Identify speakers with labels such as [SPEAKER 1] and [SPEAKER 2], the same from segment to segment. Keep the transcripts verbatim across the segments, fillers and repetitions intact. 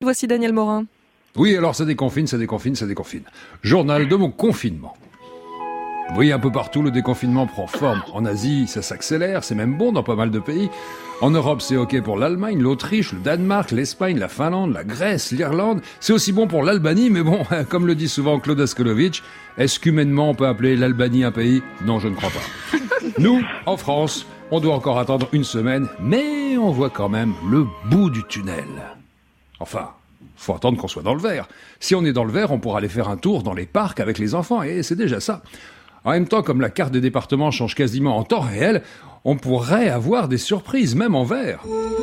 [SPEAKER 1] Voici Daniel Morin.
[SPEAKER 2] Oui, alors ça déconfine, ça déconfine, ça déconfine. Journal de mon confinement. Oui, un peu partout, le déconfinement prend forme. En Asie, ça s'accélère, c'est même bon dans pas mal de pays. En Europe, c'est ok pour l'Allemagne, l'Autriche, le Danemark, l'Espagne, la Finlande, la Grèce, l'Irlande. C'est aussi bon pour l'Albanie, mais bon, comme le dit souvent Claude Askolovitch, est-ce qu'humainement on peut appeler l'Albanie un pays ? Non, je ne crois pas. Nous, en France, on doit encore attendre une semaine, mais on voit quand même le bout du tunnel. Enfin, faut attendre qu'on soit dans le vert. Si on est dans le vert, on pourra aller faire un tour dans les parcs avec les enfants, et c'est déjà ça. En même temps, comme la carte des départements change quasiment en temps réel, on pourrait avoir des surprises, même en vert.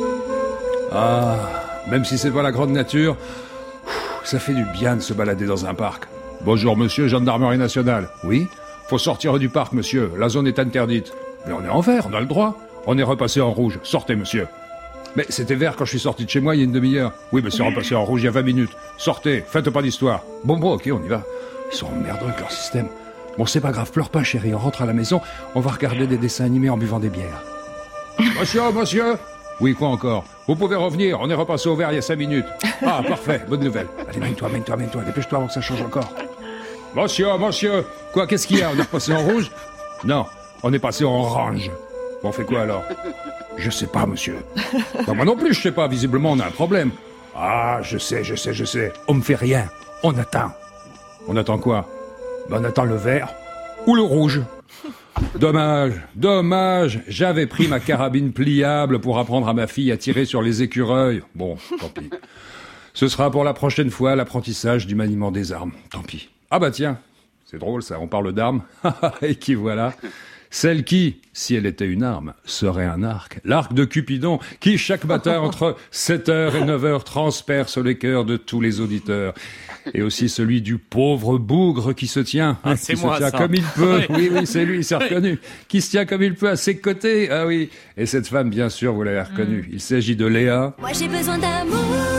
[SPEAKER 2] Ah, même si c'est pas la grande nature, ça fait du bien de se balader dans un parc. Bonjour monsieur, gendarmerie nationale. Oui ? Faut sortir du parc, monsieur, la zone est interdite. Mais on est en vert, on a le droit. On est repassé en rouge. Sortez, monsieur. Mais c'était vert quand je suis sorti de chez moi il y a une demi-heure. Oui, mais c'est repassé en rouge il y a vingt minutes. Sortez, faites pas d'histoire. Bon, bon, ok, on y va. Ils sont emmerdants avec leur système. Bon, c'est pas grave, pleure pas, chérie. On rentre à la maison, on va regarder des dessins animés en buvant des bières. Monsieur, monsieur. Oui, quoi encore ? Vous pouvez revenir, on est repassé au vert il y a cinq minutes. Ah, parfait, bonne nouvelle. Allez, mène-toi, mène-toi, mène-toi. Dépêche-toi avant que ça change encore. Monsieur, monsieur. Quoi, qu'est-ce qu'il y a ? On est repassé en rouge ? Non, on est passé en orange. Bon, on fait quoi alors ? Je sais pas, monsieur. Ben, moi non plus, je sais pas. Visiblement, on a un problème. Ah, je sais, je sais, je sais. On me fait rien. On attend. On attend quoi ? Ben, on attend le vert ou le rouge. Dommage, dommage. J'avais pris ma carabine pliable pour apprendre à ma fille à tirer sur les écureuils. Bon, tant pis. Ce sera pour la prochaine fois l'apprentissage du maniement des armes. Tant pis. Ah bah tiens, c'est drôle ça, on parle d'armes. Et qui voilà ? Celle qui, si elle était une arme, serait un arc. L'arc de Cupidon, qui chaque matin entre sept heures et neuf heures transperce les cœurs de tous les auditeurs. Et aussi celui du pauvre bougre qui se tient, hein,
[SPEAKER 3] ah,
[SPEAKER 2] qui
[SPEAKER 3] c'est
[SPEAKER 2] se
[SPEAKER 3] moi,
[SPEAKER 2] tient
[SPEAKER 3] ça.
[SPEAKER 2] comme il peut. Oui, oui, c'est lui, c'est reconnu. Qui se tient comme il peut à ses côtés. Ah oui. Et cette femme, bien sûr, vous l'avez reconnue. Mm. Il s'agit de Léa.
[SPEAKER 4] Moi, j'ai besoin d'amour.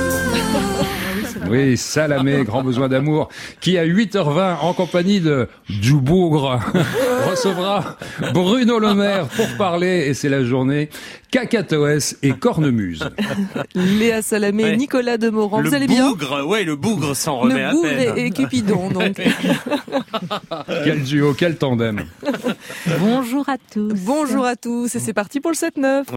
[SPEAKER 2] Oui, Salamé, grand besoin d'amour, qui à huit heures vingt, en compagnie de du bougre, recevra Bruno Le Maire pour parler, et c'est la journée Cacatoès et Cornemuse.
[SPEAKER 1] Léa Salamé,
[SPEAKER 3] ouais.
[SPEAKER 1] Nicolas Demorand, vous allez
[SPEAKER 3] bien ?
[SPEAKER 1] bien ?
[SPEAKER 3] Le bougre, ouais, le bougre s'en remet
[SPEAKER 1] le
[SPEAKER 3] à
[SPEAKER 1] bougre
[SPEAKER 3] peine.
[SPEAKER 1] et, et Cupidon, donc.
[SPEAKER 2] Quel duo, quel tandem.
[SPEAKER 5] Bonjour à tous.
[SPEAKER 1] Bonjour à tous, et c'est parti pour le sept neuf.